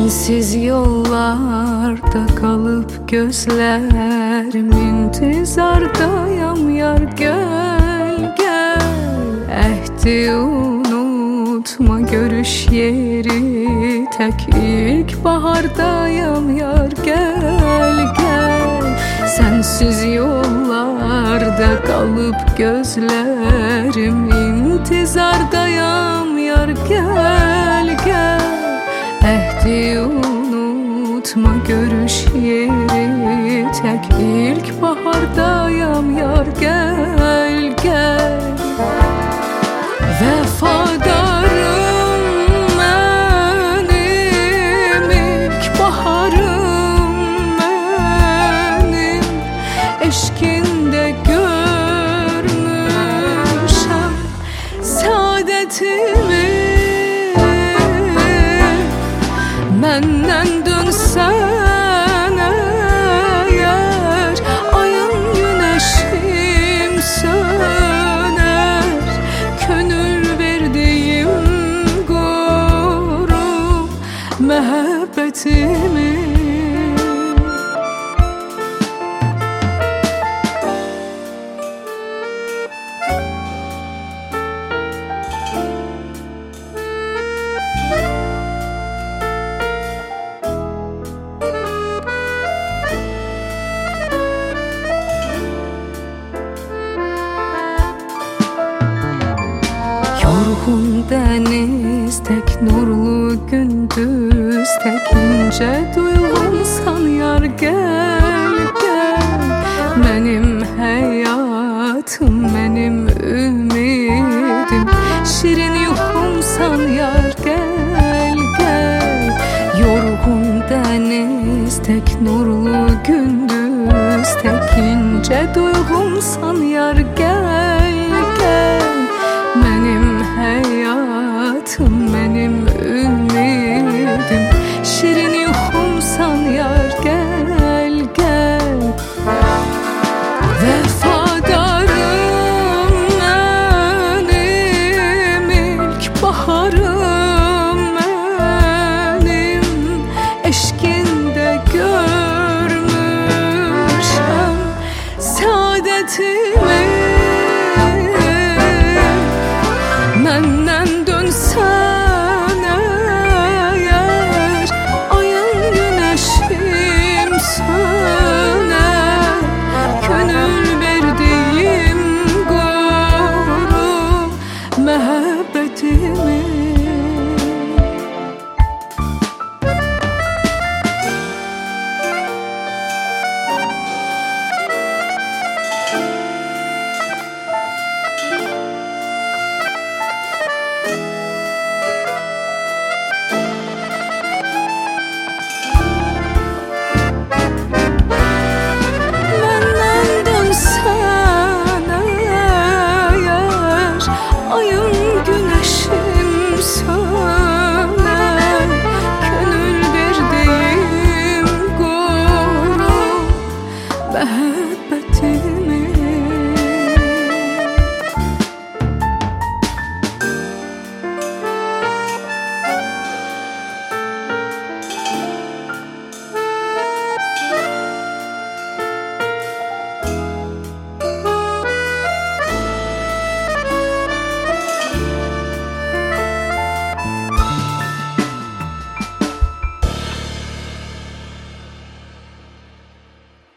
Sensiz yollarda kalıp gözlerim intizardayam yar, gel gel. Ehdi unutma, görüş yeri tek ilkbahardayam yar, gel gel. Sensiz yollarda kalıp gözlerim intizardayam yar, gel gel. Ehdi unutma, görüş yeri tek ilkbahardayam yar, gel gel. Vefadarım benim, ilkbaharım benim, eşkinde görmüşem saadetimi. Menden dönsen eğer, ayın güneşim söner, könül verdiğim koru mehabbetimi. Yorgun deniz tek nurlu gündüz, tek ince duygumsan yar, gel gel. Benim hayatım, benim ümidim, şirin yuhumsan yar, gel gel. Yorgun deniz tek nurlu gündüz, tek ince duygumsan yar, gel